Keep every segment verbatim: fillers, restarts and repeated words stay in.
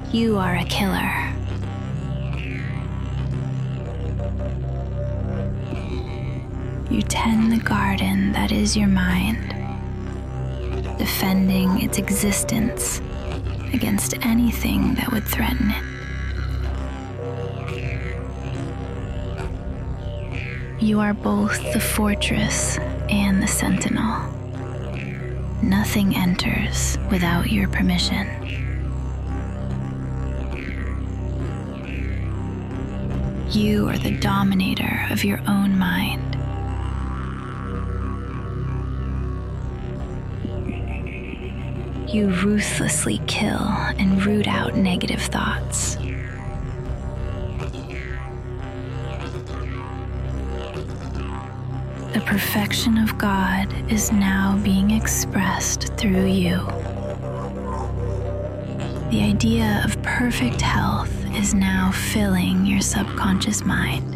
You are a killer. You tend the garden that is your mind, defending its existence against anything that would threaten it. You are both the fortress and the sentinel. Nothing enters without your permission. You are the dominator of your own mind. You ruthlessly kill and root out negative thoughts. The perfection of God is now being expressed through you. The idea of perfect health is now filling your subconscious mind.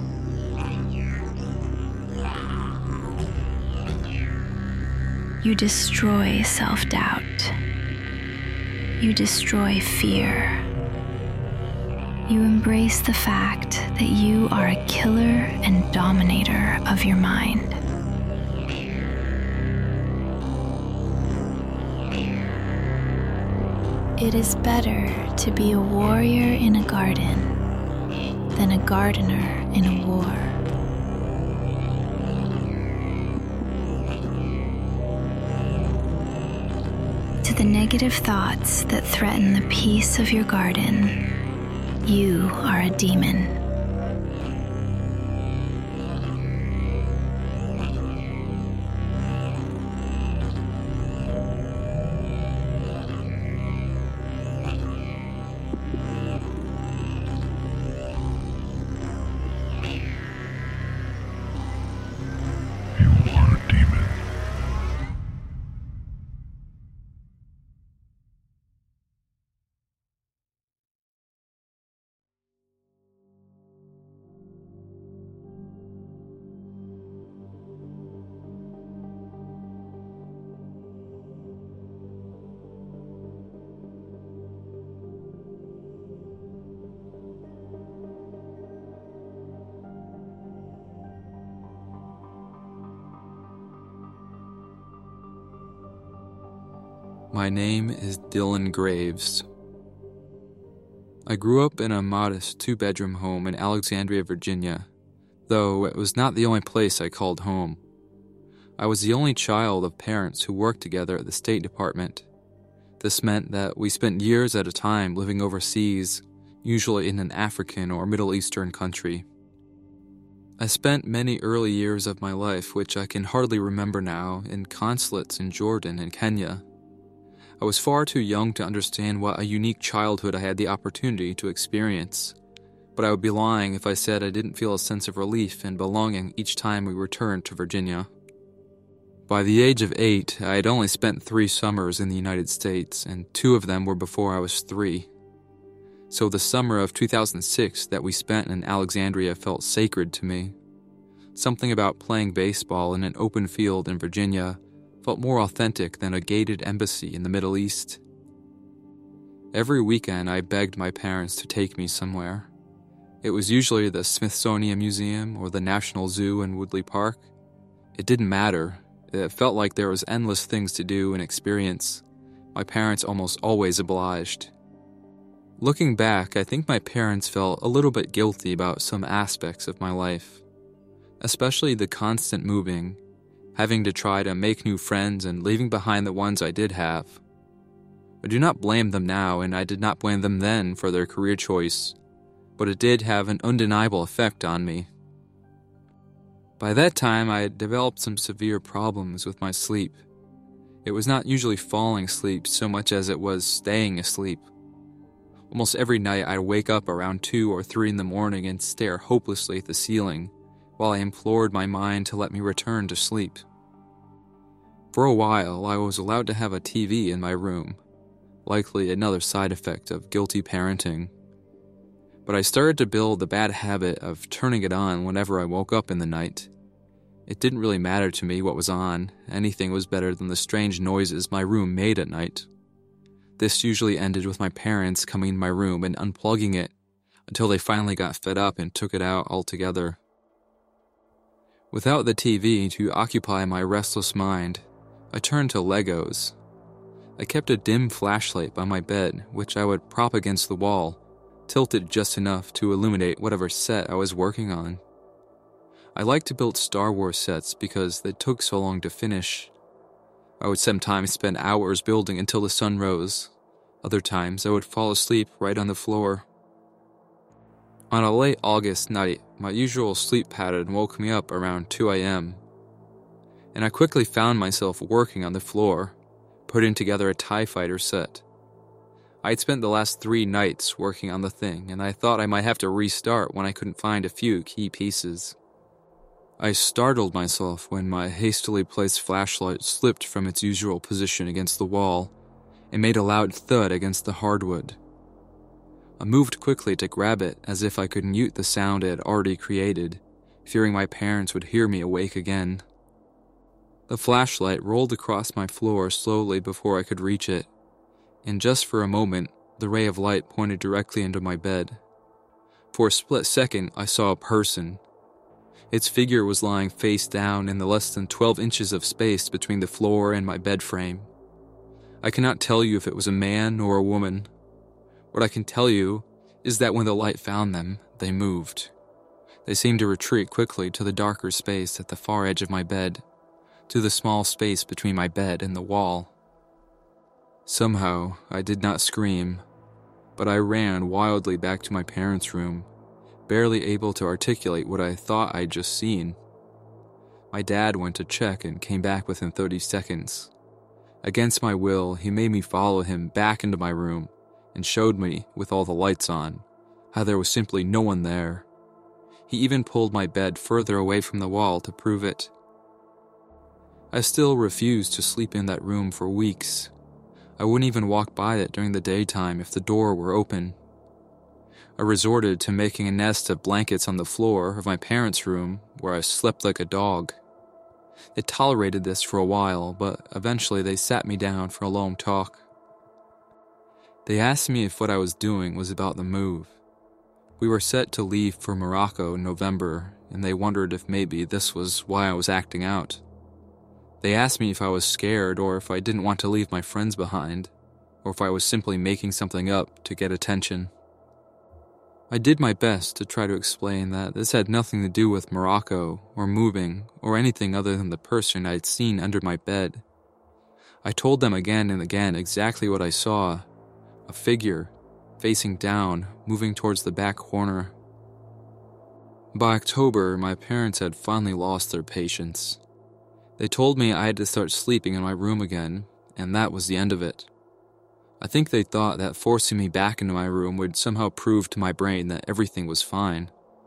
You destroy self-doubt. You destroy fear. You embrace the fact that you are a killer and dominator of your mind. It is better to be a warrior in a garden than a gardener in a war. To the negative thoughts that threaten the peace of your garden, you are a demon. My name is Dylan Graves. I grew up in a modest two-bedroom home in Alexandria, Virginia, though it was not the only place I called home. I was the only child of parents who worked together at the State Department. This meant that we spent years at a time living overseas, usually in an African or Middle Eastern country. I spent many early years of my life, which I can hardly remember now, in consulates in Jordan and Kenya. I was far too young to understand what a unique childhood I had the opportunity to experience, but I would be lying if I said I didn't feel a sense of relief and belonging each time we returned to Virginia. By the age of eight, I had only spent three summers in the United States, and two of them were before I was three. So the summer of two thousand six that we spent in Alexandria felt sacred to me. Something about playing baseball in an open field in Virginia felt more authentic than a gated embassy in the Middle East. Every weekend I begged my parents to take me somewhere. It was usually the Smithsonian Museum or the National Zoo in Woodley Park. It didn't matter. It felt like there was endless things to do and experience. My parents almost always obliged. Looking back, I think my parents felt a little bit guilty about some aspects of my life, especially the constant moving, having to try to make new friends and leaving behind the ones I did have. I do not blame them now, and I did not blame them then for their career choice, but it did have an undeniable effect on me. By that time, I had developed some severe problems with my sleep. It was not usually falling asleep so much as it was staying asleep. Almost every night I'd wake up around two or three in the morning and stare hopelessly at the ceiling, while I implored my mind to let me return to sleep. For a while, I was allowed to have a T V in my room, likely another side effect of guilty parenting. But I started to build the bad habit of turning it on whenever I woke up in the night. It didn't really matter to me what was on. Anything was better than the strange noises my room made at night. This usually ended with my parents coming in my room and unplugging it until they finally got fed up and took it out altogether. Without the T V to occupy my restless mind, I turned to Legos. I kept a dim flashlight by my bed, which I would prop against the wall, tilted just enough to illuminate whatever set I was working on. I liked to build Star Wars sets because they took so long to finish. I would sometimes spend hours building until the sun rose. Other times I would fall asleep right on the floor. On a late August night, my usual sleep pattern woke me up around two a.m., and I quickly found myself working on the floor, putting together a TIE Fighter set. I had spent the last three nights working on the thing, and I thought I might have to restart when I couldn't find a few key pieces. I startled myself when my hastily placed flashlight slipped from its usual position against the wall and made a loud thud against the hardwood. I moved quickly to grab it as if I could mute the sound it had already created, fearing my parents would hear me awake again. The flashlight rolled across my floor slowly before I could reach it, and just for a moment, the ray of light pointed directly into my bed. For a split second, I saw a person. Its figure was lying face down in the less than twelve inches of space between the floor and my bed frame. I cannot tell you if it was a man or a woman. What I can tell you is that when the light found them, they moved. They seemed to retreat quickly to the darker space at the far edge of my bed, to the small space between my bed and the wall. Somehow, I did not scream, but I ran wildly back to my parents' room, barely able to articulate what I thought I'd just seen. My dad went to check and came back within thirty seconds. Against my will, he made me follow him back into my room and showed me, with all the lights on, how there was simply no one there. He even pulled my bed further away from the wall to prove it. I still refused to sleep in that room for weeks. I wouldn't even walk by it during the daytime if the door were open. I resorted to making a nest of blankets on the floor of my parents' room, where I slept like a dog. They tolerated this for a while, but eventually they sat me down for a long talk. They asked me if what I was doing was about the move. We were set to leave for Morocco in November, and they wondered if maybe this was why I was acting out. They asked me if I was scared or if I didn't want to leave my friends behind, or if I was simply making something up to get attention. I did my best to try to explain that this had nothing to do with Morocco or moving or anything other than the person I'd seen under my bed. I told them again and again exactly what I saw, a figure, facing down, moving towards the back corner. By October, my parents had finally lost their patience. They told me I had to start sleeping in my room again, and that was the end of it. I think they thought that forcing me back into my room would somehow prove to my brain that everything was fine.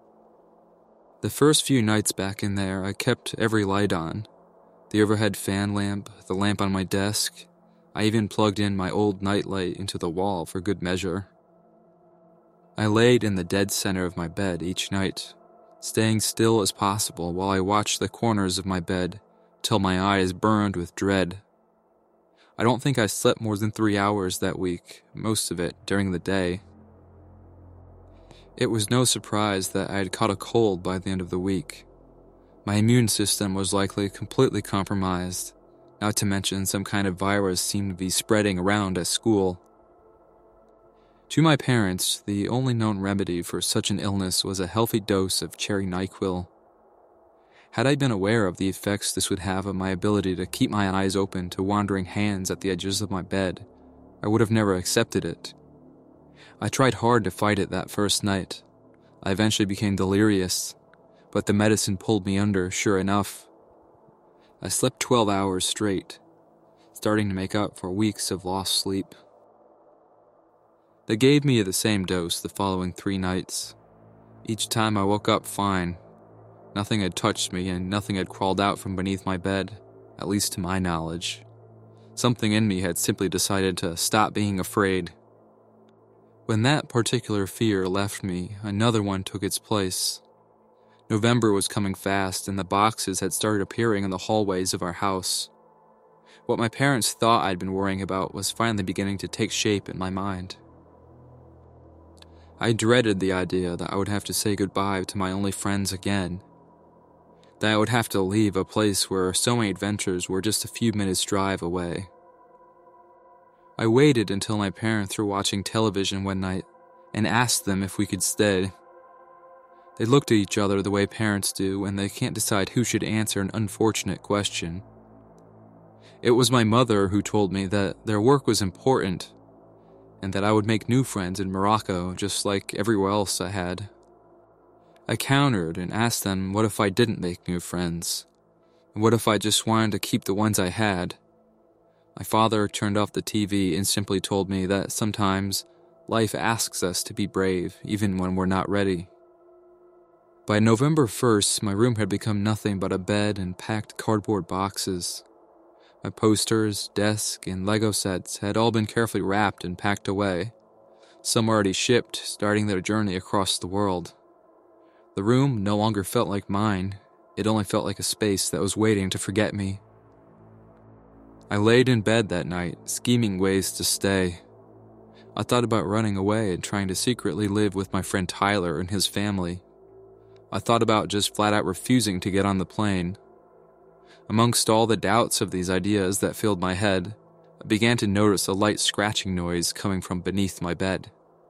The first few nights back in there, I kept every light on. The overhead fan lamp, the lamp on my desk. I even plugged in my old nightlight into the wall for good measure. I laid in the dead center of my bed each night, staying still as possible while I watched the corners of my bed till my eyes burned with dread. I don't think I slept more than three hours that week, most of it during the day. It was no surprise that I had caught a cold by the end of the week. My immune system was likely completely compromised, not to mention some kind of virus seemed to be spreading around at school. To my parents, the only known remedy for such an illness was a healthy dose of cherry NyQuil. Had I been aware of the effects this would have on my ability to keep my eyes open to wandering hands at the edges of my bed, I would have never accepted it. I tried hard to fight it that first night. I eventually became delirious, but the medicine pulled me under, sure enough. I slept twelve hours straight, starting to make up for weeks of lost sleep. They gave me the same dose the following three nights. Each time I woke up fine. Nothing had touched me and nothing had crawled out from beneath my bed, at least to my knowledge. Something in me had simply decided to stop being afraid. When that particular fear left me, another one took its place. November was coming fast and the boxes had started appearing in the hallways of our house. What my parents thought I'd been worrying about was finally beginning to take shape in my mind. I dreaded the idea that I would have to say goodbye to my only friends again. That I would have to leave a place where so many adventures were just a few minutes' drive away. I waited until my parents were watching television one night and asked them if we could stay. They looked at each other the way parents do when they can't decide who should answer an unfortunate question. It was my mother who told me that their work was important and that I would make new friends in Morocco just like everywhere else I had. I countered and asked them what if I didn't make new friends? And what if I just wanted to keep the ones I had? My father turned off the T V and simply told me that sometimes life asks us to be brave even when we're not ready. By November first, my room had become nothing but a bed and packed cardboard boxes. My posters, desk, and Lego sets had all been carefully wrapped and packed away. Some already shipped, starting their journey across the world. The room no longer felt like mine. It only felt like a space that was waiting to forget me. I laid in bed that night, scheming ways to stay. I thought about running away and trying to secretly live with my friend Tyler and his family. I thought about just flat out refusing to get on the plane. Amongst all the doubts of these ideas that filled my head, I began to notice a light scratching noise coming from beneath my bed.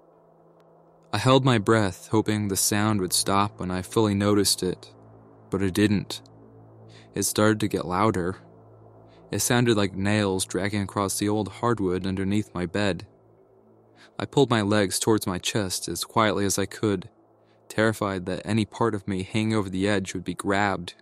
I held my breath, hoping the sound would stop when I fully noticed it, but it didn't. It started to get louder. It sounded like nails dragging across the old hardwood underneath my bed. I pulled my legs towards my chest as quietly as I could, terrified that any part of me hanging over the edge would be grabbed.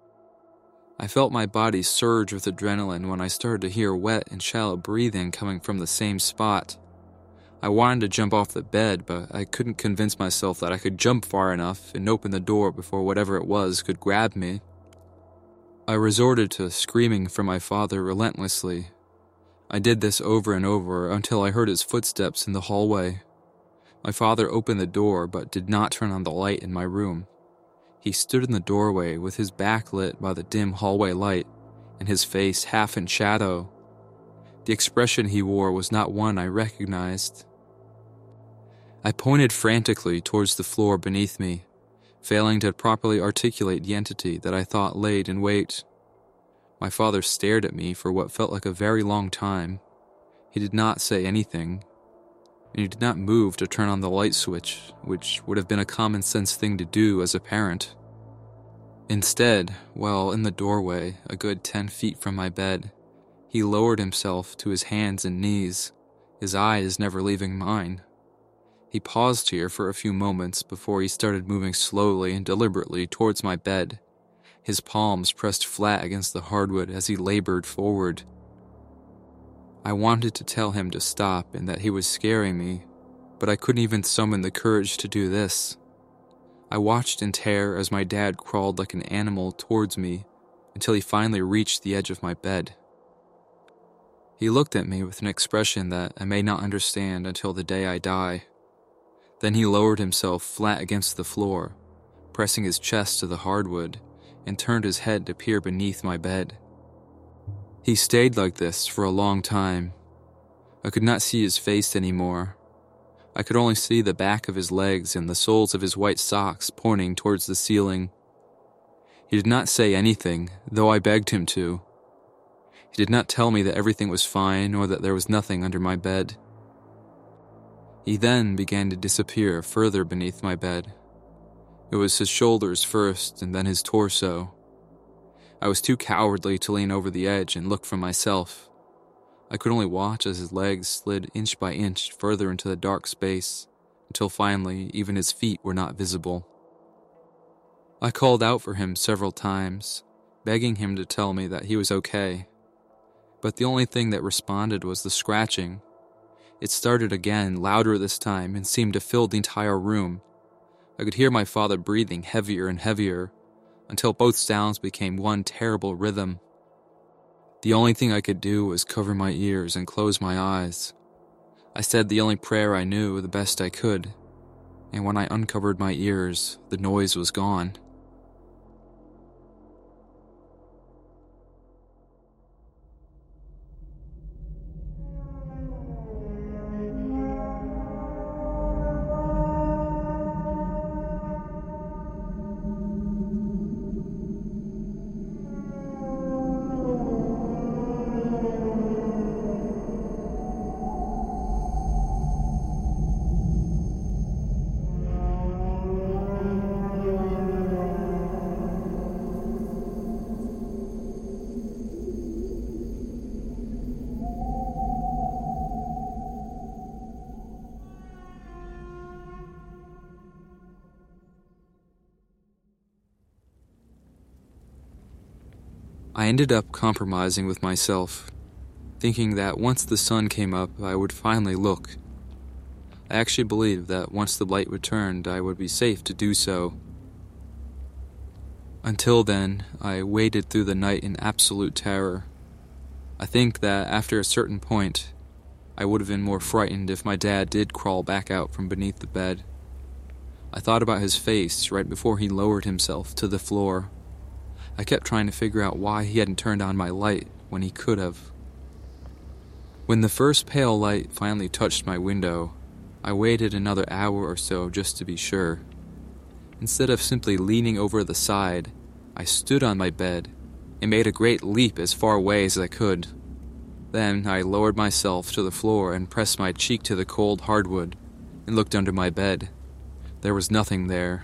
I felt my body surge with adrenaline when I started to hear wet and shallow breathing coming from the same spot. I wanted to jump off the bed, but I couldn't convince myself that I could jump far enough and open the door before whatever it was could grab me. I resorted to screaming for my father relentlessly. I did this over and over until I heard his footsteps in the hallway. My father opened the door but did not turn on the light in my room. He stood in the doorway with his back lit by the dim hallway light and his face half in shadow. The expression he wore was not one I recognized. I pointed frantically towards the floor beneath me, failing to properly articulate the entity that I thought laid in wait. My father stared at me for what felt like a very long time. He did not say anything, and he did not move to turn on the light switch, which would have been a common-sense thing to do as a parent. Instead, while in the doorway, a good ten feet from my bed, he lowered himself to his hands and knees, his eyes never leaving mine. He paused here for a few moments before he started moving slowly and deliberately towards my bed, his palms pressed flat against the hardwood as he labored forward. I wanted to tell him to stop and that he was scaring me, but I couldn't even summon the courage to do this. I watched in terror as my dad crawled like an animal towards me until he finally reached the edge of my bed. He looked at me with an expression that I may not understand until the day I die. Then he lowered himself flat against the floor, pressing his chest to the hardwood, and turned his head to peer beneath my bed. He stayed like this for a long time. I could not see his face anymore. I could only see the back of his legs and the soles of his white socks pointing towards the ceiling. He did not say anything, though I begged him to. He did not tell me that everything was fine or that there was nothing under my bed. He then began to disappear further beneath my bed. It was his shoulders first and then his torso. I was too cowardly to lean over the edge and look for myself. I could only watch as his legs slid inch by inch further into the dark space, until finally even his feet were not visible. I called out for him several times, begging him to tell me that he was okay. But the only thing that responded was the scratching. It started again, louder this time, and seemed to fill the entire room. I could hear my father breathing heavier and heavier, until both sounds became one terrible rhythm. The only thing I could do was cover my ears and close my eyes. I said the only prayer I knew the best I could, and when I uncovered my ears, the noise was gone. I ended up compromising with myself, thinking that once the sun came up, I would finally look. I actually believed that once the light returned, I would be safe to do so. Until then, I waited through the night in absolute terror. I think that after a certain point, I would have been more frightened if my dad did crawl back out from beneath the bed. I thought about his face right before he lowered himself to the floor. I kept trying to figure out why he hadn't turned on my light when he could have. When the first pale light finally touched my window, I waited another hour or so just to be sure. Instead of simply leaning over the side, I stood on my bed and made a great leap as far away as I could. Then I lowered myself to the floor and pressed my cheek to the cold hardwood and looked under my bed. There was nothing there.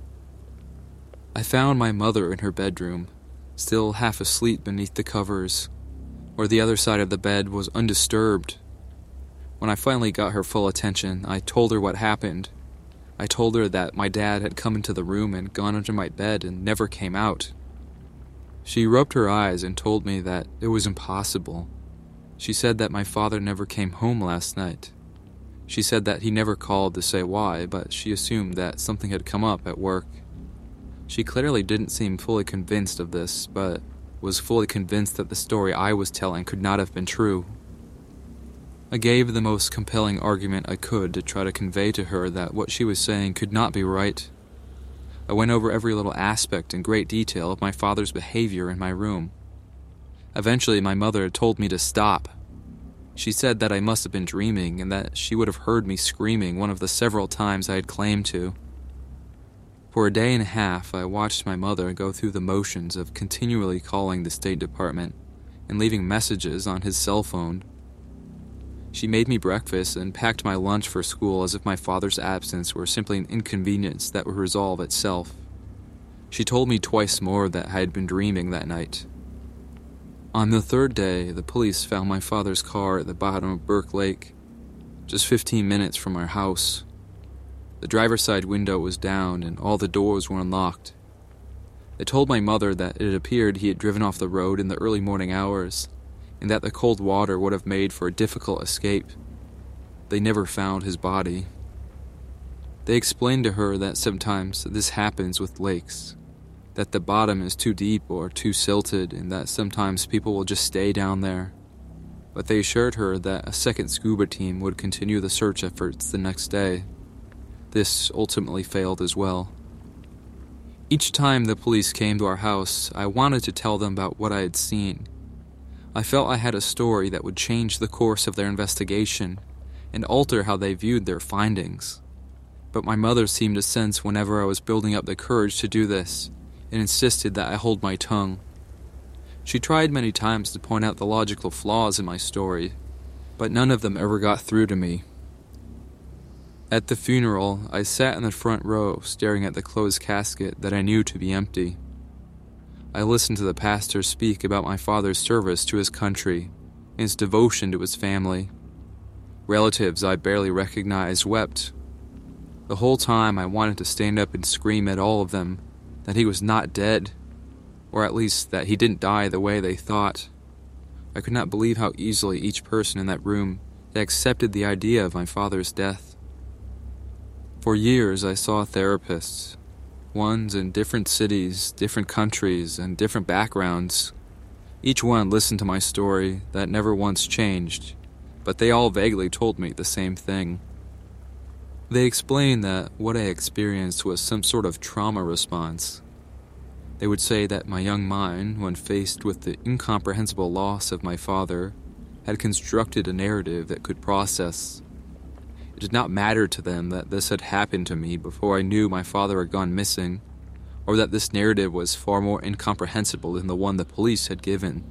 I found my mother in her bedroom, still half asleep beneath the covers, where the other side of the bed was undisturbed. When I finally got her full attention, I told her what happened. I told her that my dad had come into the room and gone under my bed and never came out. She rubbed her eyes and told me that it was impossible. She said that my father never came home last night. She said that he never called to say why, but she assumed that something had come up at work. She clearly didn't seem fully convinced of this, but was fully convinced that the story I was telling could not have been true. I gave the most compelling argument I could to try to convey to her that what she was saying could not be right. I went over every little aspect in great detail of my father's behavior in my room. Eventually, my mother told me to stop. She said that I must have been dreaming and that she would have heard me screaming one of the several times I had claimed to. For a day and a half, I watched my mother go through the motions of continually calling the State Department and leaving messages on his cell phone. She made me breakfast and packed my lunch for school as if my father's absence were simply an inconvenience that would resolve itself. She told me twice more that I had been dreaming that night. On the third day, the police found my father's car at the bottom of Burke Lake, just fifteen minutes from our house. The driver's side window was down and all the doors were unlocked. They told my mother that it appeared he had driven off the road in the early morning hours, and that the cold water would have made for a difficult escape. They never found his body. They explained to her that sometimes this happens with lakes, that the bottom is too deep or too silted, and that sometimes people will just stay down there. But they assured her that a second scuba team would continue the search efforts the next day. This ultimately failed as well. Each time the police came to our house, I wanted to tell them about what I had seen. I felt I had a story that would change the course of their investigation and alter how they viewed their findings. But my mother seemed to sense whenever I was building up the courage to do this and insisted that I hold my tongue. She tried many times to point out the logical flaws in my story, but none of them ever got through to me. At the funeral, I sat in the front row staring at the closed casket that I knew to be empty. I listened to the pastor speak about my father's service to his country and his devotion to his family. Relatives I barely recognized wept. The whole time I wanted to stand up and scream at all of them that he was not dead, or at least that he didn't die the way they thought. I could not believe how easily each person in that room had accepted the idea of my father's death. For years I saw therapists, ones in different cities, different countries, and different backgrounds. Each one listened to my story that never once changed, but they all vaguely told me the same thing. They explained that what I experienced was some sort of trauma response. They would say that my young mind, when faced with the incomprehensible loss of my father, had constructed a narrative that could process. It did not matter to them that this had happened to me before I knew my father had gone missing, or that this narrative was far more incomprehensible than the one the police had given.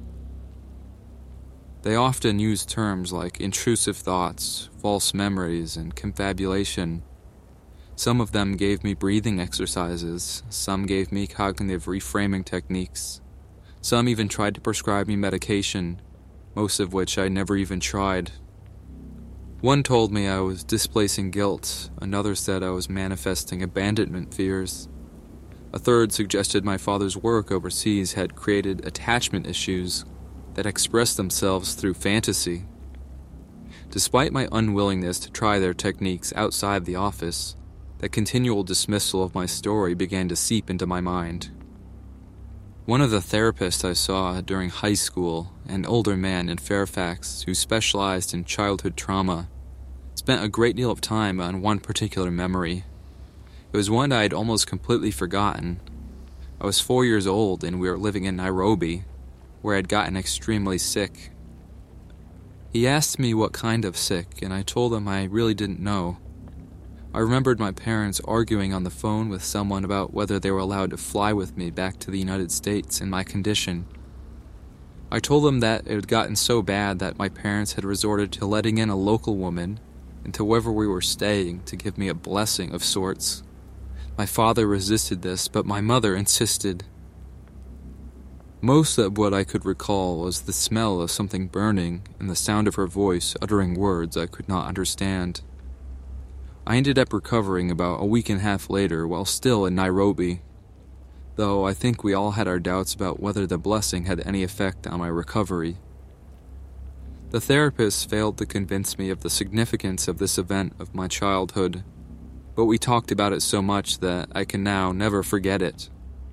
They often used terms like intrusive thoughts, false memories, and confabulation. Some of them gave me breathing exercises, some gave me cognitive reframing techniques, some even tried to prescribe me medication, most of which I never even tried. One told me I was displacing guilt, another said I was manifesting abandonment fears. A third suggested my father's work overseas had created attachment issues that expressed themselves through fantasy. Despite my unwillingness to try their techniques outside the office, the continual dismissal of my story began to seep into my mind. One of the therapists I saw during high school, an older man in Fairfax who specialized in childhood trauma, spent a great deal of time on one particular memory. It was one I had almost completely forgotten. I was four years old and we were living in Nairobi, where I'd gotten extremely sick. He asked me what kind of sick, and I told him I really didn't know. I remembered my parents arguing on the phone with someone about whether they were allowed to fly with me back to the United States in my condition. I told them that it had gotten so bad that my parents had resorted to letting in a local woman into wherever we were staying to give me a blessing of sorts. My father resisted this, but my mother insisted. Most of what I could recall was the smell of something burning and the sound of her voice uttering words I could not understand. I ended up recovering about a week and a half later while still in Nairobi, though I think we all had our doubts about whether the blessing had any effect on my recovery. The therapist failed to convince me of the significance of this event of my childhood, but we talked about it so much that I can now never forget it.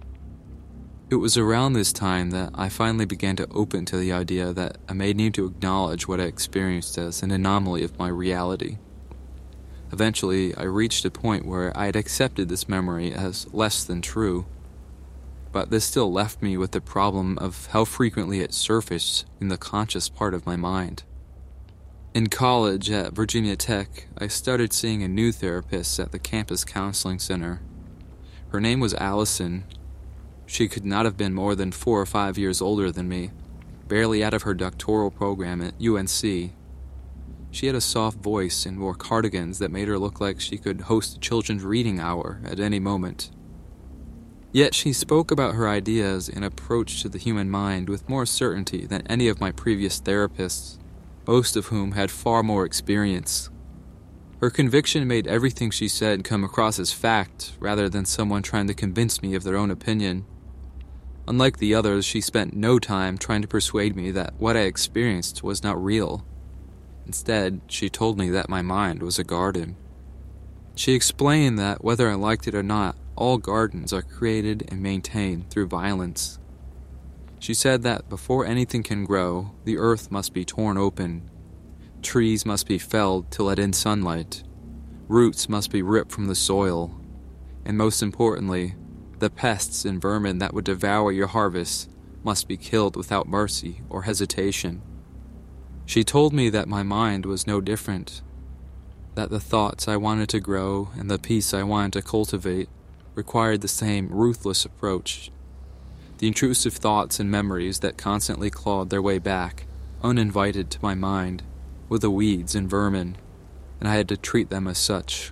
It was around this time that I finally began to open to the idea that I may need to acknowledge what I experienced as an anomaly of my reality. Eventually, I reached a point where I had accepted this memory as less than true, but this still left me with the problem of how frequently it surfaced in the conscious part of my mind. In college at Virginia Tech, I started seeing a new therapist at the campus counseling center. Her name was Allison. She could not have been more than four or five years older than me, barely out of her doctoral program at U N C. She had a soft voice and wore cardigans that made her look like she could host a children's reading hour at any moment. Yet she spoke about her ideas and approach to the human mind with more certainty than any of my previous therapists, most of whom had far more experience. Her conviction made everything she said come across as fact rather than someone trying to convince me of their own opinion. Unlike the others, she spent no time trying to persuade me that what I experienced was not real. Instead, she told me that my mind was a garden. She explained that whether I liked it or not, all gardens are created and maintained through violence. She said that before anything can grow, the earth must be torn open. Trees must be felled to let in sunlight. Roots must be ripped from the soil. And most importantly, the pests and vermin that would devour your harvest must be killed without mercy or hesitation. She told me that my mind was no different, that the thoughts I wanted to grow and the peace I wanted to cultivate required the same ruthless approach. The intrusive thoughts and memories that constantly clawed their way back, uninvited to my mind, were the weeds and vermin, and I had to treat them as such.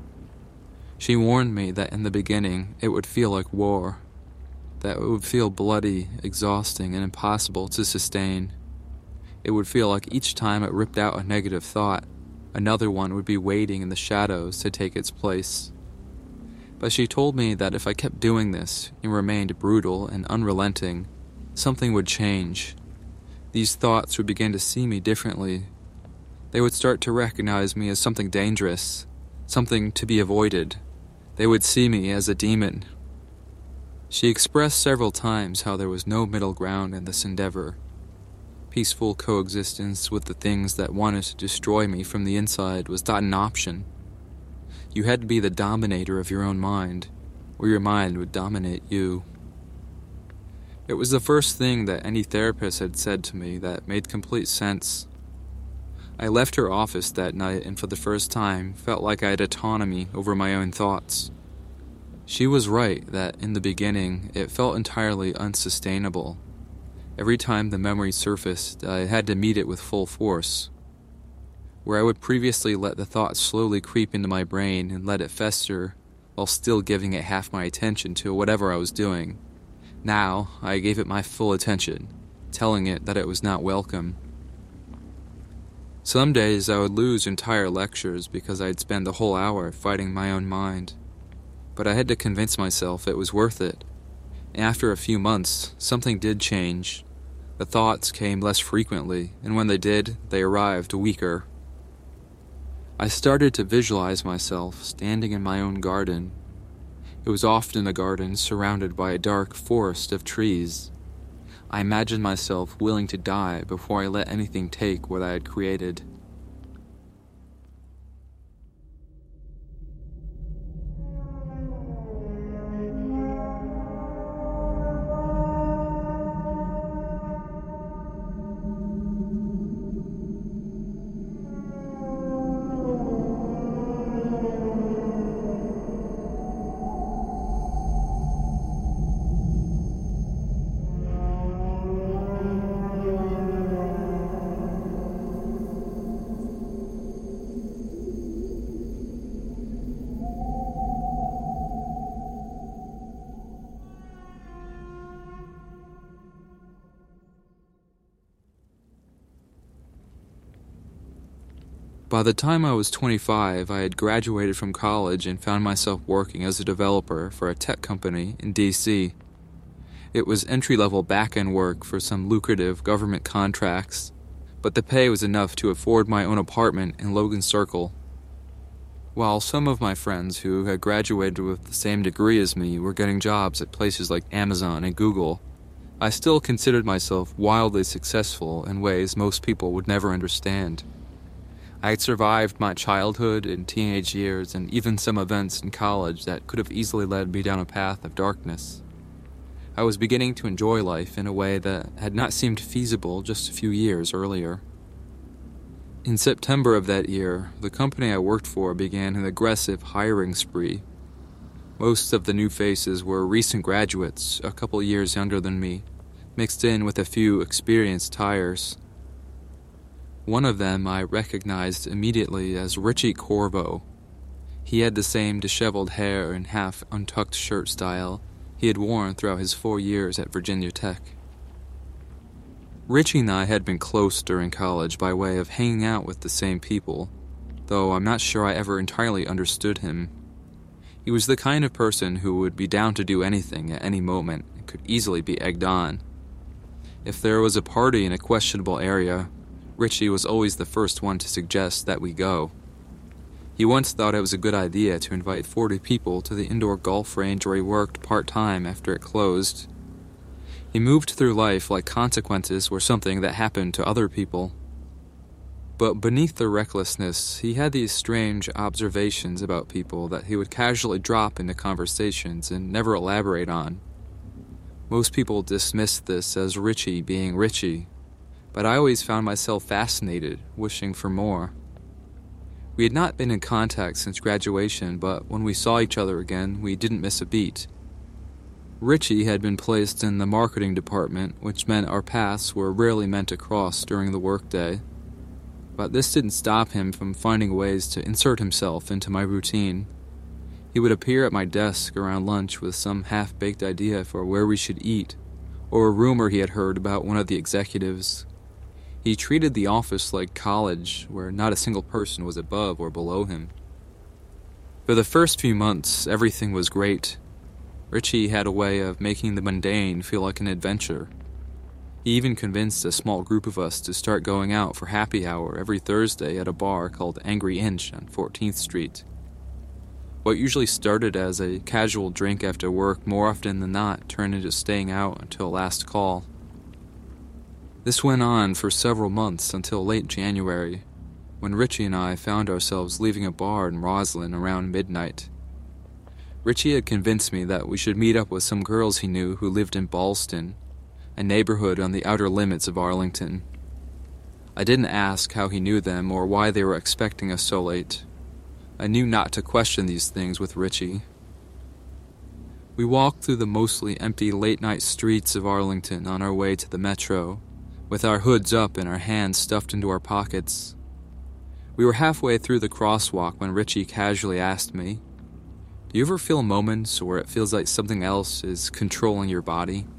She warned me that in the beginning it would feel like war, that it would feel bloody, exhausting, and impossible to sustain. It would feel like each time it ripped out a negative thought, another one would be waiting in the shadows to take its place. But she told me that if I kept doing this and remained brutal and unrelenting, something would change. These thoughts would begin to see me differently. They would start to recognize me as something dangerous, something to be avoided. They would see me as a demon. She expressed several times how there was no middle ground in this endeavor. Peaceful coexistence with the things that wanted to destroy me from the inside was not an option. You had to be the dominator of your own mind, or your mind would dominate you. It was the first thing that any therapist had said to me that made complete sense. I left her office that night and for the first time felt like I had autonomy over my own thoughts. She was right that in the beginning it felt entirely unsustainable. Every time the memory surfaced, I had to meet it with full force. Where I would previously let the thought slowly creep into my brain and let it fester, while still giving it half my attention to whatever I was doing. Now, I gave it my full attention, telling it that it was not welcome. Some days I would lose entire lectures because I'd spend the whole hour fighting my own mind. but I had to convince myself it was worth it. After a few months, something did change. The thoughts came less frequently, and when they did, they arrived weaker. I started to visualize myself standing in my own garden. It was often a garden surrounded by a dark forest of trees. I imagined myself willing to die before I let anything take what I had created. By the time I was twenty-five, I had graduated from college and found myself working as a developer for a tech company in D C. It was entry-level back-end work for some lucrative government contracts, but the pay was enough to afford my own apartment in Logan Circle. While some of my friends who had graduated with the same degree as me were getting jobs at places like Amazon and Google, I still considered myself wildly successful in ways most people would never understand. I had survived my childhood and teenage years and even some events in college that could have easily led me down a path of darkness. I was beginning to enjoy life in a way that had not seemed feasible just a few years earlier. In September of that year, the company I worked for began an aggressive hiring spree. Most of the new faces were recent graduates, a couple years younger than me, mixed in with a few experienced hires. One of them I recognized immediately as Richie Corvo. He had the same disheveled hair and half-untucked shirt style he had worn throughout his four years at Virginia Tech. Richie and I had been close during college by way of hanging out with the same people, though I'm not sure I ever entirely understood him. He was the kind of person who would be down to do anything at any moment and could easily be egged on. If there was a party in a questionable area, Richie was always the first one to suggest that we go. He once thought it was a good idea to invite forty people to the indoor golf range where he worked part-time after it closed. He moved through life like consequences were something that happened to other people. But beneath the recklessness, he had these strange observations about people that he would casually drop into conversations and never elaborate on. Most people dismissed this as Richie being Richie, but I always found myself fascinated, wishing for more. We had not been in contact since graduation, but when we saw each other again, we didn't miss a beat. Richie had been placed in the marketing department, which meant our paths were rarely meant to cross during the workday. But this didn't stop him from finding ways to insert himself into my routine. He would appear at my desk around lunch with some half-baked idea for where we should eat, or a rumor he had heard about one of the executives. He treated the office like college, where not a single person was above or below him. For the first few months, everything was great. Richie had a way of making the mundane feel like an adventure. He even convinced a small group of us to start going out for happy hour every Thursday at a bar called Angry Inch on fourteenth Street. What usually started as a casual drink after work more often than not turned into staying out until last call. This went on for several months until late January, when Richie and I found ourselves leaving a bar in Roslyn around midnight. Richie had convinced me that we should meet up with some girls he knew who lived in Ballston, a neighborhood on the outer limits of Arlington. I didn't ask how he knew them or why they were expecting us so late. I knew not to question these things with Richie. We walked through the mostly empty late-night streets of Arlington on our way to the metro, with our hoods up and our hands stuffed into our pockets. We were halfway through the crosswalk when Richie casually asked me, "Do you ever feel moments where it feels like something else is controlling your body?"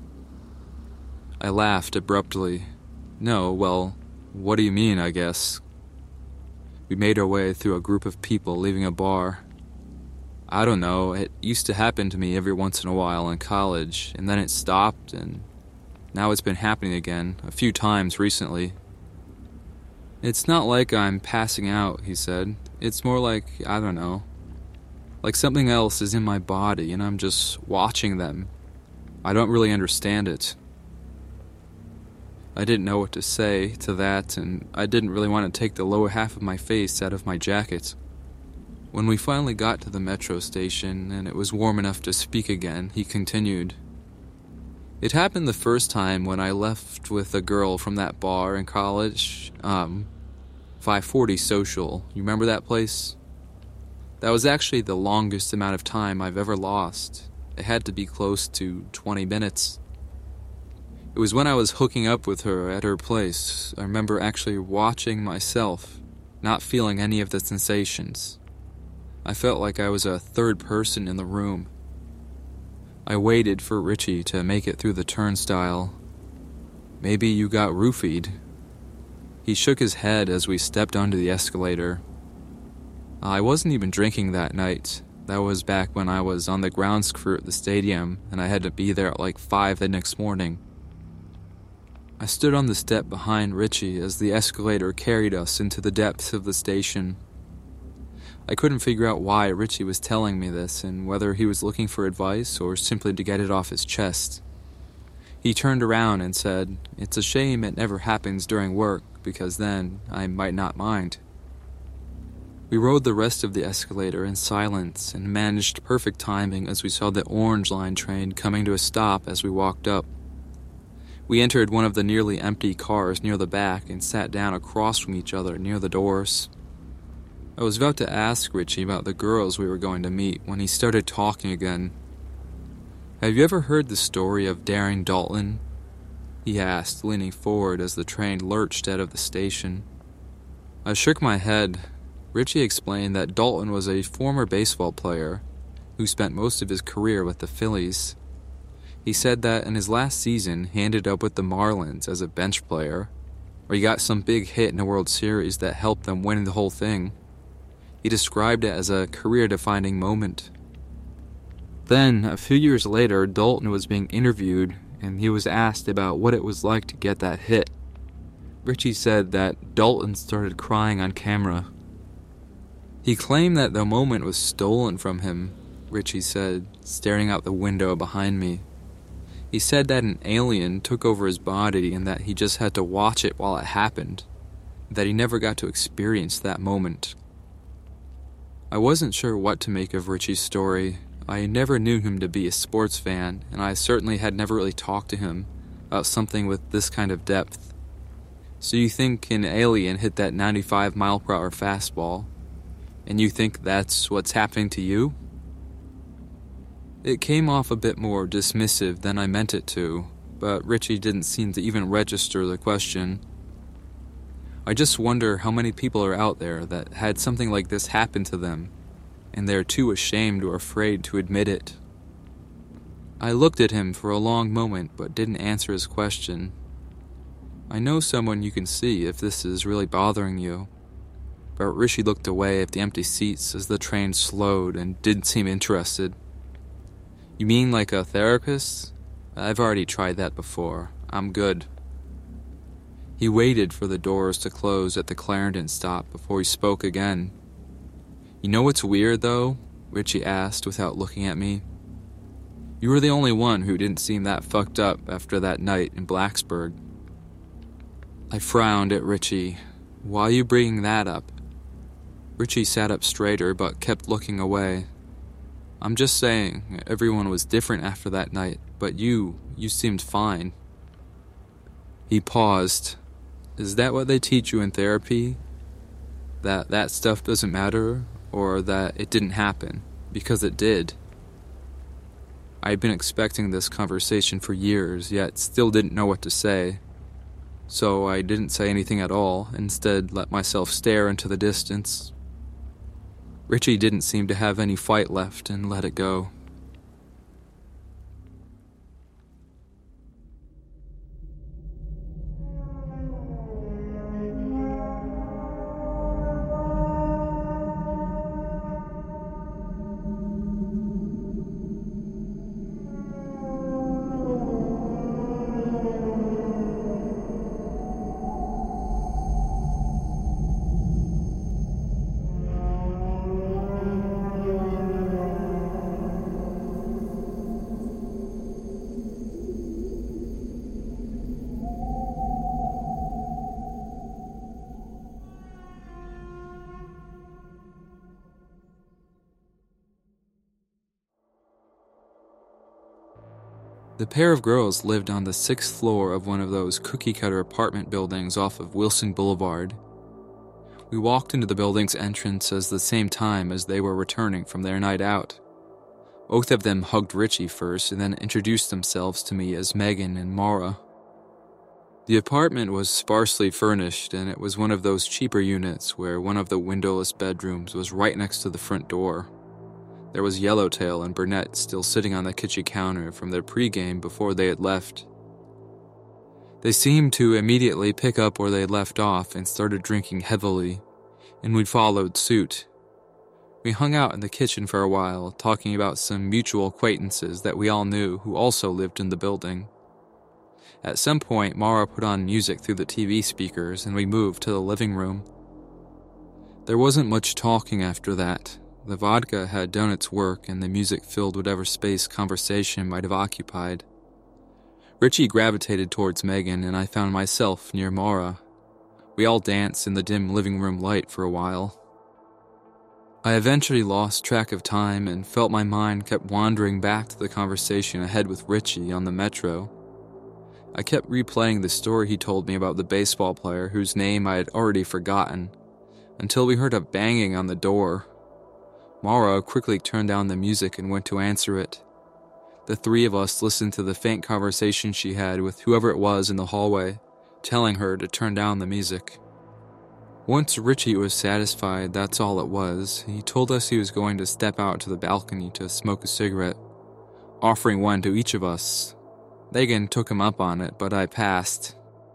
I laughed abruptly. "No, well, what do you mean, I guess?" We made our way through a group of people leaving a bar. I don't know, it used to happen to me every once in a while in college, and then it stopped, and now it's been happening again, a few times recently. It's not like I'm passing out, he said. It's more like, I don't know, like something else is in my body and I'm just watching them. I don't really understand it. I didn't know what to say to that, and I didn't really want to take the lower half of my face out of my jacket. When we finally got to the metro station and it was warm enough to speak again, he continued. It happened the first time when I left with a girl from that bar in college, um, five forty Social. You remember that place? That was actually the longest amount of time I've ever lost. It had to be close to twenty minutes. It was when I was hooking up with her at her place. I remember actually watching myself, not feeling any of the sensations. I felt like I was a third person in the room. I waited for Richie to make it through the turnstile. Maybe you got roofied. He shook his head as we stepped onto the escalator. I wasn't even drinking that night. That was back when I was on the grounds crew at the stadium, and I had to be there at like five the next morning. I stood on the step behind Richie as the escalator carried us into the depths of the station. I couldn't figure out why Richie was telling me this and whether he was looking for advice or simply to get it off his chest. He turned around and said, "It's a shame it never happens during work because then I might not mind." We rode the rest of the escalator in silence and managed perfect timing as we saw the Orange Line train coming to a stop as we walked up. We entered one of the nearly empty cars near the back and sat down across from each other near the doors. I was about to ask Richie about the girls we were going to meet when he started talking again. "Have you ever heard the story of Darren Dalton?" he asked, leaning forward as the train lurched out of the station. I shook my head. Richie explained that Dalton was a former baseball player who spent most of his career with the Phillies. He said that in his last season, he ended up with the Marlins as a bench player, where he got some big hit in a World Series that helped them win the whole thing. He described it as a career-defining moment. Then, a few years later, Dalton was being interviewed, and he was asked about what it was like to get that hit. Richie said that Dalton started crying on camera. He claimed that the moment was stolen from him, Richie said, staring out the window behind me. He said that an alien took over his body and that he just had to watch it while it happened, that he never got to experience that moment. I wasn't sure what to make of Richie's story. I never knew him to be a sports fan, and I certainly had never really talked to him about something with this kind of depth. So you think an alien hit that ninety-five mile per hour fastball, and you think that's what's happening to you? It came off a bit more dismissive than I meant it to, but Richie didn't seem to even register the question. I just wonder how many people are out there that had something like this happen to them, and they're too ashamed or afraid to admit it. I looked at him for a long moment but didn't answer his question. I know someone you can see if this is really bothering you. But Richie looked away at the empty seats as the train slowed and didn't seem interested. "You mean like a therapist? I've already tried that before. I'm good." He waited for the doors to close at the Clarendon stop before he spoke again. "You know what's weird, though?" Richie asked without looking at me. "You were the only one who didn't seem that fucked up after that night in Blacksburg." I frowned at Richie. "Why are you bringing that up?" Richie sat up straighter but kept looking away. "I'm just saying, everyone was different after that night, but you, you seemed fine." He paused. "Is that what they teach you in therapy? That that stuff doesn't matter, or that it didn't happen, because it did?" I had been expecting this conversation for years, yet still didn't know what to say. So I didn't say anything at all, instead let myself stare into the distance. Richie didn't seem to have any fight left and let it go. The pair of girls lived on the sixth floor of one of those cookie-cutter apartment buildings off of Wilson Boulevard. We walked into the building's entrance at the same time as they were returning from their night out. Both of them hugged Richie first and then introduced themselves to me as Megan and Mara. The apartment was sparsely furnished, and it was one of those cheaper units where one of the windowless bedrooms was right next to the front door. There was Yellowtail and Burnett still sitting on the kitchen counter from their pregame before they had left. They seemed to immediately pick up where they had left off and started drinking heavily, and we followed suit. We hung out in the kitchen for a while, talking about some mutual acquaintances that we all knew who also lived in the building. At some point, Mara put on music through the T V speakers and we moved to the living room. There wasn't much talking after that. The vodka had done its work and the music filled whatever space conversation might have occupied. Richie gravitated towards Megan and I found myself near Mara. We all danced in the dim living room light for a while. I eventually lost track of time and felt my mind kept wandering back to the conversation ahead with Richie on the metro. I kept replaying the story he told me about the baseball player whose name I had already forgotten, until we heard a banging on the door. Mara quickly turned down the music and went to answer it. The three of us listened to the faint conversation she had with whoever it was in the hallway, telling her to turn down the music. Once Richie was satisfied that's all it was, he told us he was going to step out to the balcony to smoke a cigarette, offering one to each of us. Megan took him up on it, but I passed.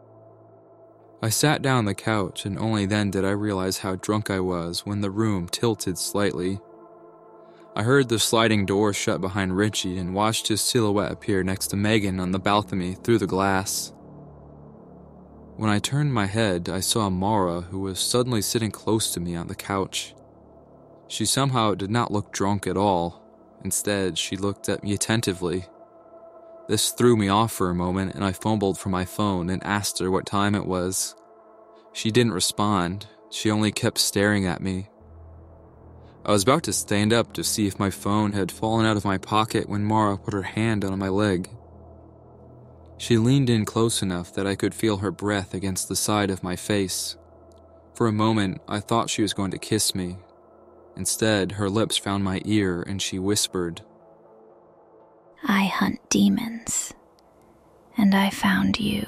I sat down on the couch, and only then did I realize how drunk I was when the room tilted slightly. I heard the sliding door shut behind Richie and watched his silhouette appear next to Megan on the balcony through the glass. When I turned my head, I saw Mara, who was suddenly sitting close to me on the couch. She somehow did not look drunk at all. Instead, she looked at me attentively. This threw me off for a moment, and I fumbled for my phone and asked her what time it was. She didn't respond. She only kept staring at me. I was about to stand up to see if my phone had fallen out of my pocket when Mara put her hand on my leg. She leaned in close enough that I could feel her breath against the side of my face. For a moment, I thought she was going to kiss me. Instead, her lips found my ear and she whispered, "I hunt demons, and I found you."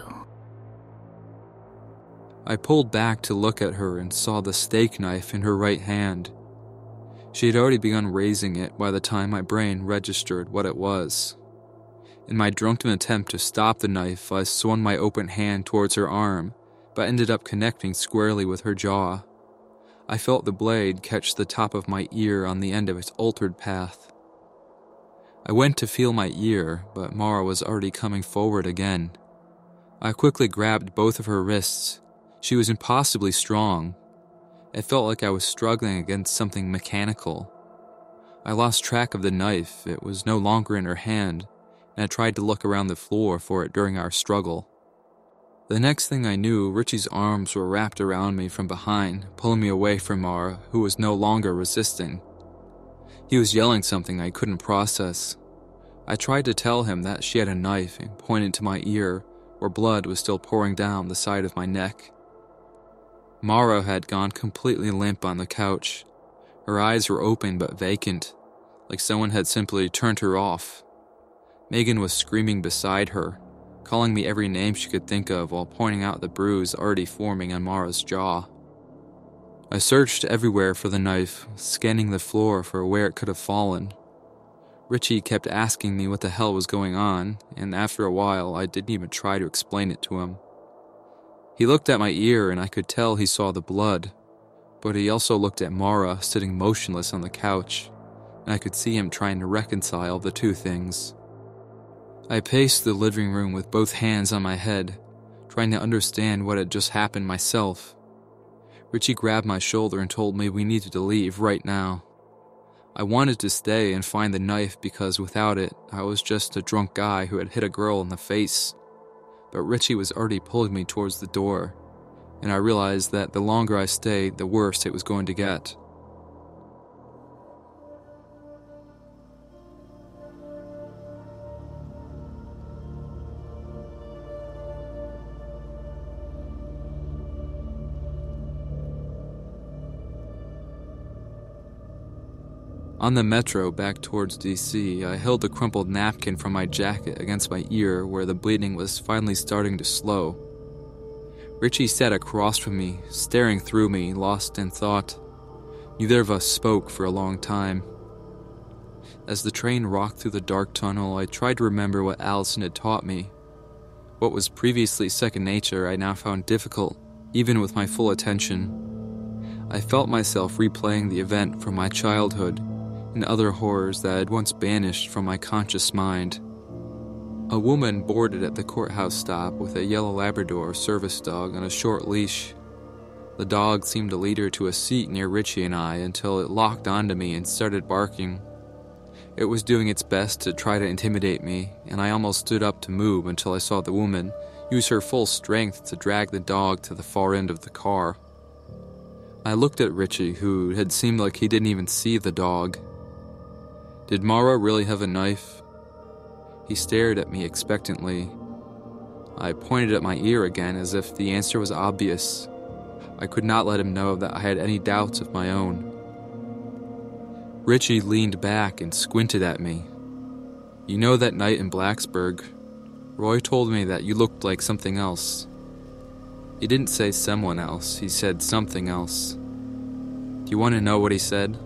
I pulled back to look at her and saw the steak knife in her right hand. She had already begun raising it by the time my brain registered what it was. In my drunken attempt to stop the knife, I swung my open hand towards her arm, but ended up connecting squarely with her jaw. I felt the blade catch the top of my ear on the end of its altered path. I went to feel my ear, but Mara was already coming forward again. I quickly grabbed both of her wrists. She was impossibly strong. It felt like I was struggling against something mechanical. I lost track of the knife. It was no longer in her hand, and I tried to look around the floor for it during our struggle. The next thing I knew, Richie's arms were wrapped around me from behind, pulling me away from Mara, who was no longer resisting. He was yelling something I couldn't process. I tried to tell him that she had a knife and pointed to my ear, where blood was still pouring down the side of my neck. Mara had gone completely limp on the couch. Her eyes were open but vacant, like someone had simply turned her off. Megan was screaming beside her, calling me every name she could think of while pointing out the bruise already forming on Mara's jaw. I searched everywhere for the knife, scanning the floor for where it could have fallen. Richie kept asking me what the hell was going on, and after a while, I didn't even try to explain it to him. He looked at my ear and I could tell he saw the blood, but he also looked at Mara sitting motionless on the couch, and I could see him trying to reconcile the two things. I paced the living room with both hands on my head, trying to understand what had just happened myself. Richie grabbed my shoulder and told me we needed to leave right now. I wanted to stay and find the knife because without it, I was just a drunk guy who had hit a girl in the face. But Richie was already pulling me towards the door, and I realized that the longer I stayed, the worse it was going to get. On the metro back towards D C, I held a crumpled napkin from my jacket against my ear where the bleeding was finally starting to slow. Richie sat across from me, staring through me, lost in thought. Neither of us spoke for a long time. As the train rocked through the dark tunnel, I tried to remember what Allison had taught me. What was previously second nature I now found difficult, even with my full attention. I felt myself replaying the event from my childhood and other horrors that had once banished from my conscious mind. A woman boarded at the courthouse stop with a yellow Labrador service dog on a short leash. The dog seemed to lead her to a seat near Richie and I until it locked onto me and started barking. It was doing its best to try to intimidate me, and I almost stood up to move until I saw the woman use her full strength to drag the dog to the far end of the car. I looked at Richie, who had seemed like he didn't even see the dog. Did Mara really have a knife? He stared at me expectantly. I pointed at my ear again as if the answer was obvious. I could not let him know that I had any doubts of my own. Richie leaned back and squinted at me. You know that night in Blacksburg, Roy told me that you looked like something else. He didn't say someone else, he said something else. Do you want to know what he said?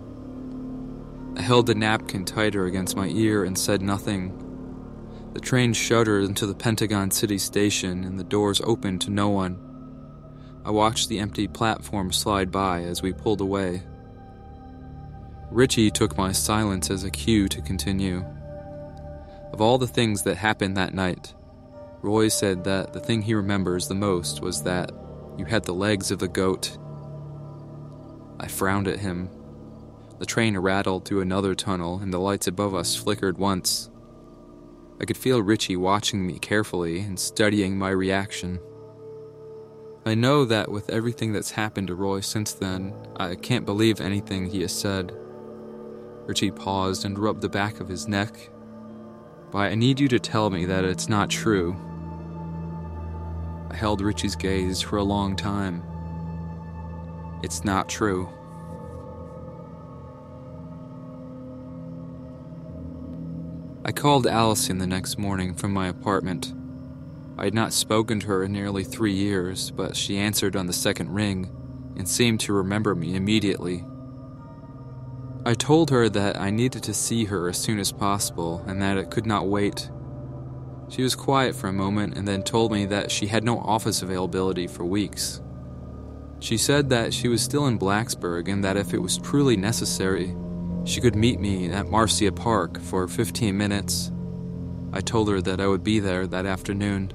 I held the napkin tighter against my ear and said nothing. The train shuddered into the Pentagon City station and the doors opened to no one. I watched the empty platform slide by as we pulled away. Richie took my silence as a cue to continue. Of all the things that happened that night, Roy said that the thing he remembers the most was that you had the legs of the goat. I frowned at him. The train rattled through another tunnel and the lights above us flickered once. I could feel Richie watching me carefully and studying my reaction. I know that with everything that's happened to Roy since then, I can't believe anything he has said. Richie paused and rubbed the back of his neck. But I need you to tell me that it's not true. I held Richie's gaze for a long time. It's not true. I called Allison the next morning from my apartment. I had not spoken to her in nearly three years, but she answered on the second ring and seemed to remember me immediately. I told her that I needed to see her as soon as possible and that it could not wait. She was quiet for a moment and then told me that she had no office availability for weeks. She said that she was still in Blacksburg and that if it was truly necessary, she could meet me at Marcia Park for fifteen minutes. I told her that I would be there that afternoon.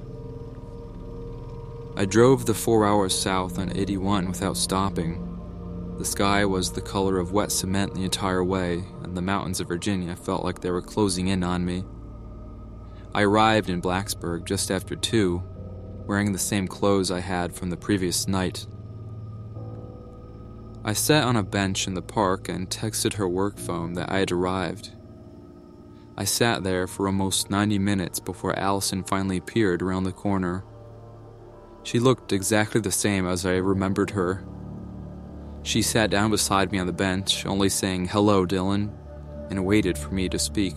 I drove the four hours south on eighty-one without stopping. The sky was the color of wet cement the entire way, and the mountains of Virginia felt like they were closing in on me. I arrived in Blacksburg just after two, wearing the same clothes I had from the previous night. I sat on a bench in the park and texted her work phone that I had arrived. I sat there for almost ninety minutes before Allison finally appeared around the corner. She looked exactly the same as I remembered her. She sat down beside me on the bench, only saying, "Hello, Dylan," and waited for me to speak.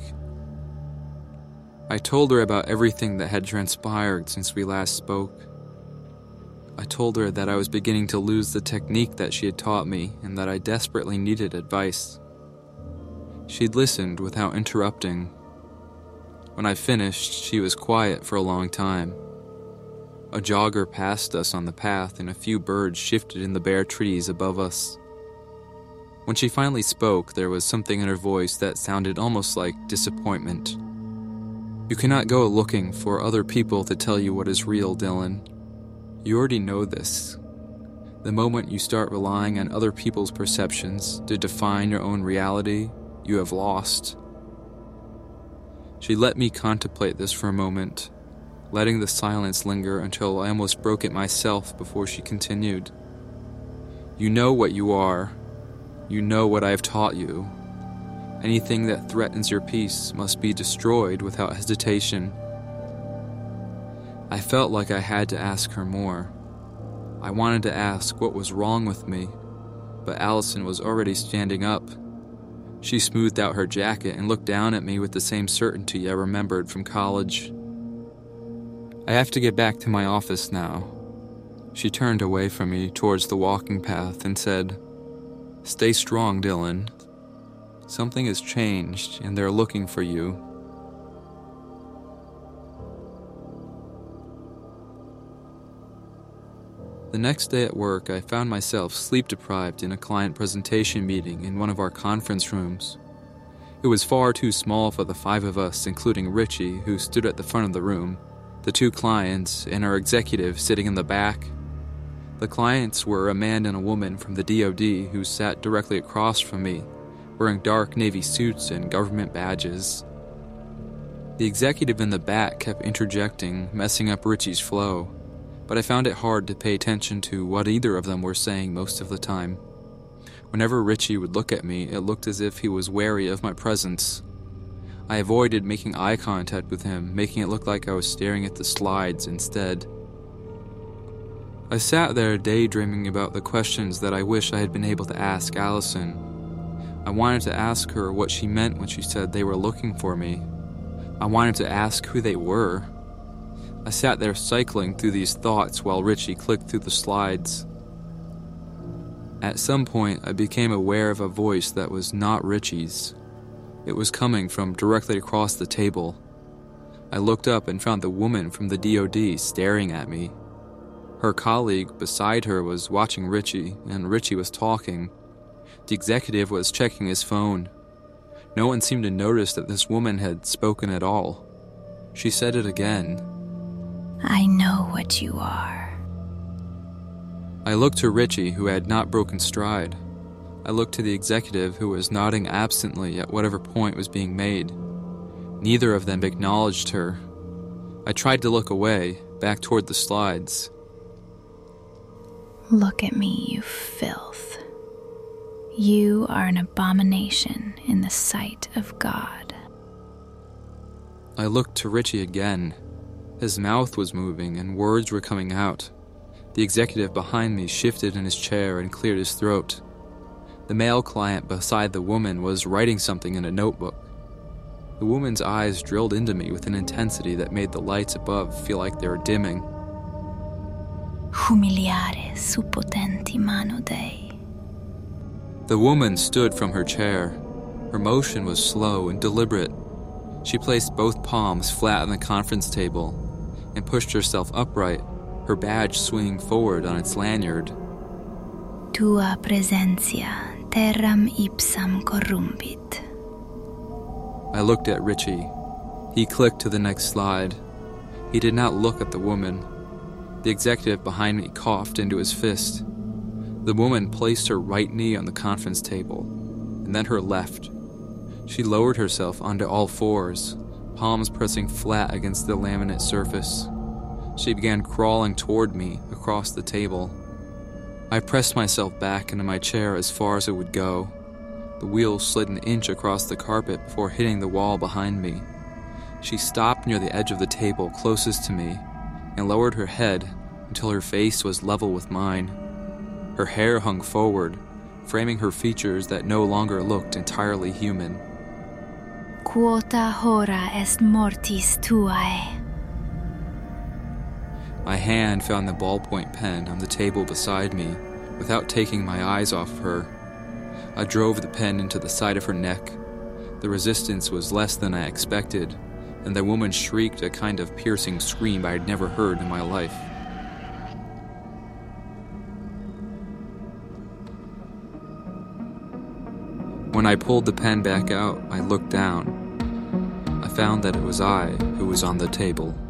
I told her about everything that had transpired since we last spoke. I told her that I was beginning to lose the technique that she had taught me and that I desperately needed advice. She'd listened without interrupting. When I finished, she was quiet for a long time. A jogger passed us on the path and a few birds shifted in the bare trees above us. When she finally spoke, there was something in her voice that sounded almost like disappointment. You cannot go looking for other people to tell you what is real, Dylan. You already know this. The moment you start relying on other people's perceptions to define your own reality, you have lost. She let me contemplate this for a moment, letting the silence linger until I almost broke it myself before she continued. You know what you are. You know what I have taught you. Anything that threatens your peace must be destroyed without hesitation. I felt like I had to ask her more. I wanted to ask what was wrong with me, but Allison was already standing up. She smoothed out her jacket and looked down at me with the same certainty I remembered from college. I have to get back to my office now. She turned away from me towards the walking path and said, "Stay strong, Dylan. Something has changed and they're looking for you." The next day at work, I found myself sleep-deprived in a client presentation meeting in one of our conference rooms. It was far too small for the five of us, including Richie, who stood at the front of the room, the two clients, and our executive sitting in the back. The clients were a man and a woman from the D O D who sat directly across from me, wearing dark navy suits and government badges. The executive in the back kept interjecting, messing up Richie's flow, but I found it hard to pay attention to what either of them were saying most of the time. Whenever Richie would look at me, it looked as if he was wary of my presence. I avoided making eye contact with him, making it look like I was staring at the slides instead. I sat there daydreaming about the questions that I wish I had been able to ask Allison. I wanted to ask her what she meant when she said they were looking for me. I wanted to ask who they were. I sat there cycling through these thoughts while Richie clicked through the slides. At some point, I became aware of a voice that was not Richie's. It was coming from directly across the table. I looked up and found the woman from the D O D staring at me. Her colleague beside her was watching Richie, and Richie was talking. The executive was checking his phone. No one seemed to notice that this woman had spoken at all. She said it again. "I know what you are." I looked to Richie, who had not broken stride. I looked to the executive, who was nodding absently at whatever point was being made. Neither of them acknowledged her. I tried to look away, back toward the slides. "Look at me, you filth. You are an abomination in the sight of God." I looked to Richie again. His mouth was moving and words were coming out. The executive behind me shifted in his chair and cleared his throat. The male client beside the woman was writing something in a notebook. The woman's eyes drilled into me with an intensity that made the lights above feel like they were dimming. "Humiliare su potenti mano Dei." The woman stood from her chair. Her motion was slow and deliberate. She placed both palms flat on the conference table and pushed herself upright, her badge swinging forward on its lanyard. "Tua presentia terram ipsam corrumpit." I looked at Richie. He clicked to the next slide. He did not look at the woman. The executive behind me coughed into his fist. The woman placed her right knee on the conference table, and then her left. She lowered herself onto all fours, palms pressing flat against the laminate surface. She began crawling toward me across the table. I pressed myself back into my chair as far as it would go. The wheel slid an inch across the carpet before hitting the wall behind me. She stopped near the edge of the table closest to me and lowered her head until her face was level with mine. Her hair hung forward, framing her features that no longer looked entirely human. "Quota hora est mortis tuae." My hand found the ballpoint pen on the table beside me without taking my eyes off of her. I drove the pen into the side of her neck. The resistance was less than I expected, and the woman shrieked a kind of piercing scream I had never heard in my life. When I pulled the pen back out, I looked down. I found that it was I who was on the table.